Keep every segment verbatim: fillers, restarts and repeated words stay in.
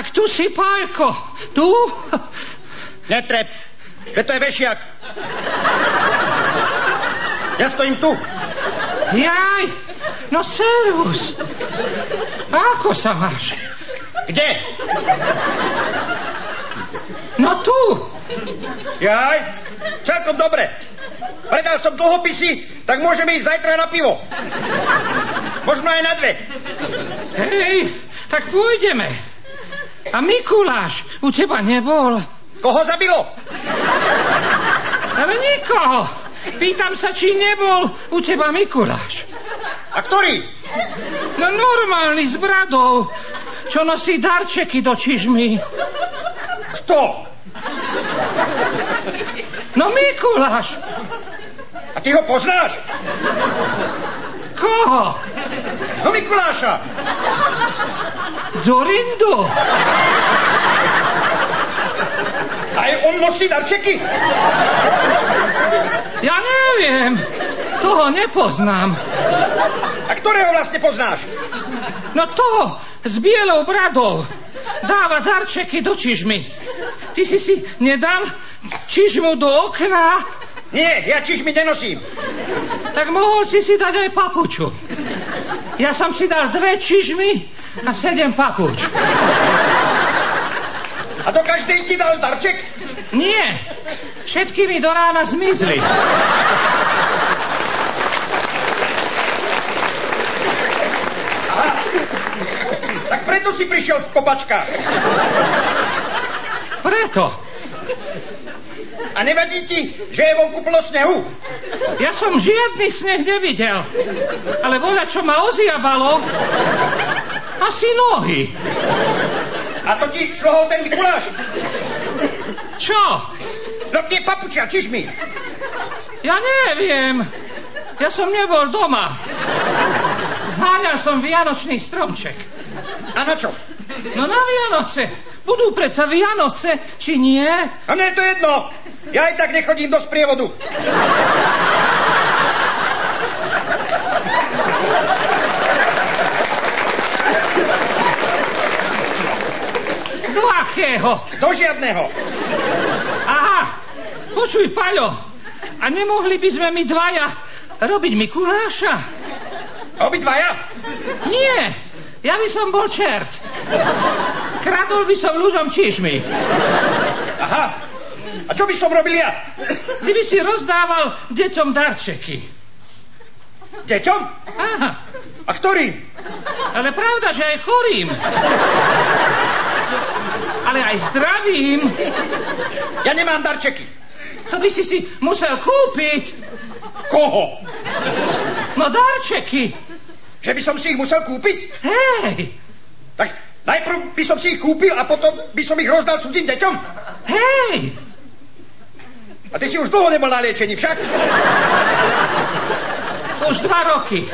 Tak tu si, Pálko. Tu? Netrep. Veď to je vešiak. Ja stojím tu. Jaj, no servus. Ako sa máš? Kde? No tu. Jaj, celkom dobre. Predal som dlhopisy, tak môžeme ísť zajtra na pivo. Možno aj na dve. Hej, tak pôjdeme. A Mikuláš u teba nebol? Koho zabilo? Ale nikoho. Pýtam sa, či nebol u teba Mikuláš. A ktorý? No normálny s bradou, čo nosí darčeky do čižmy. Kto? No Mikuláš. A ty ho poznáš? Koho? No Mikuláša. Zorindu. Aj on nosí darčeky? Ja neviem. Toho nepoznám. A ktorého vlastne poznáš? No toho s bielou bradou. Dáva darčeky do čižmy. Ty si si nedal čižmu do okna? Nie, ja čižmy nenosím. Tak mohol si si dať aj papuču. Ja som si dal dve čižmy a sedem papuč. A do každej ti dal darček? Nie, všetky mi do rána zmizli. Aha, tak preto si prišiel v kopačkách. Preto. A nevadí ti, že je vonku plno snehu? Ja som žiadny sneh nevidel. Ale voľa, čo ma oziabalo, asi nohy. A to ti šlohol ten Mikuláš? Čo? No tie papučia, čižmy. Ja neviem. Ja som nebol doma. Zháňal som vianočný stromček. A na čo? No na Vianoce. Budú predsa Vianoce, či nie? A mne je to jedno. Ja aj tak nechodím do sprievodu. Do akého? Do žiadneho. Aha, počuj, Paľo, a nemohli by sme my dvaja robiť Mikuláša? Obidvaja? Nie, ja by som bol čert. Kradol by som ľuďom čižmy. Aha, a čo by som robil ja? Ty by si rozdával deťom darčeky. Deťom? Aha. A ktorým? Ale pravda, že aj chorým. Ale aj zdravým. Ja nemám darčeky. To by si si musel kúpiť. Koho? No darčeky. Že by som si ich musel kúpiť? Hej. Tak najprv by som si ich kúpil a potom by som ich rozdal cudzím deťom? Hej. A ty si už dlho nebol na liečení však? Už dva roky.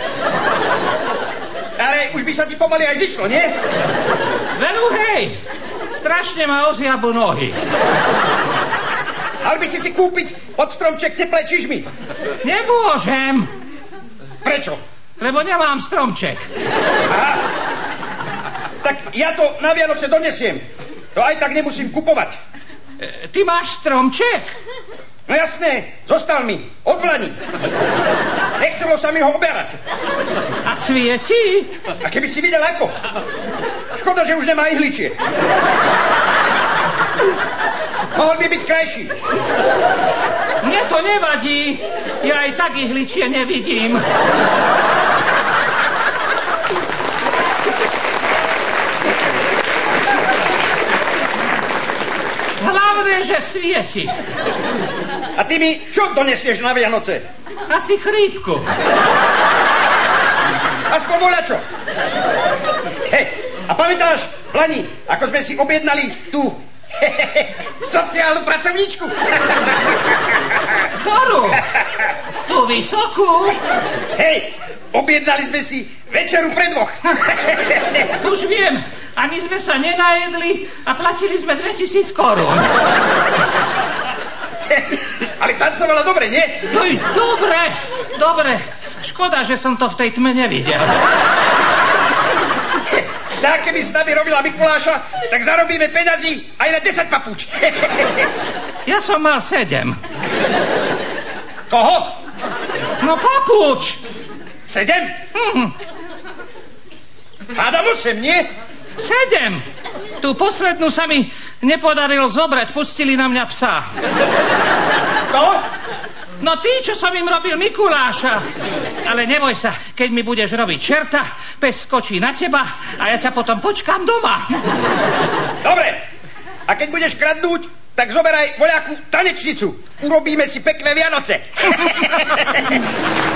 Ale už by sa ti pomaly aj zišlo, nie? Veru, hej. Strašne ma oziabu nohy. Mal by si si kúpiť pod stromček teplé čižmy. Nemôžem. Prečo? Lebo nemám stromček. Aha. Tak ja to na Vianoce donesiem. To aj tak nemusím kupovať. E, ty máš stromček? No jasné, zostal mi. Od vlani. Nechcelo sa mi ho oberať. A svieti? A keby si videl ako. Škoda, že už nemá ihličie. Mohol by byť krajší. Mne to nevadí. Ja aj tak ihličie nevidím. Hlavne, že svieti. A ty mi čo donesieš na Vianoce? Asi chrípku. Aspoň voľačo. Hej, a pamätáš, Lani, ako sme si objednali tú sociálnu pracovníčku? Ktorú? Tú vysokú? Hej, objednali sme si večeru pre dvoch. Už viem, ani sme sa nenajedli a platili sme dvetisíc korún. Ale tancovala dobre, nie? No i dobre, dobre. Škoda, že som to v tej tme nevidel. Ja keby s nami robila Mikuláša, tak zarobíme peňazí aj na desať papúč. Ja som mal sedem. Koho? No papúč. Sedem? Hm. Hádam osem, nie? Sedem. Tú poslednú sa mi nepodarilo zobrať, pustili na mňa psa. Kto? No ty, čo som im robil Mikuláša. Ale neboj sa, keď mi budeš robiť čerta, pes skočí na teba a ja ťa potom počkám doma. Dobre. A keď budeš kradnúť, tak zoberaj voľakú tanečnicu. Urobíme si pekné Vianoce.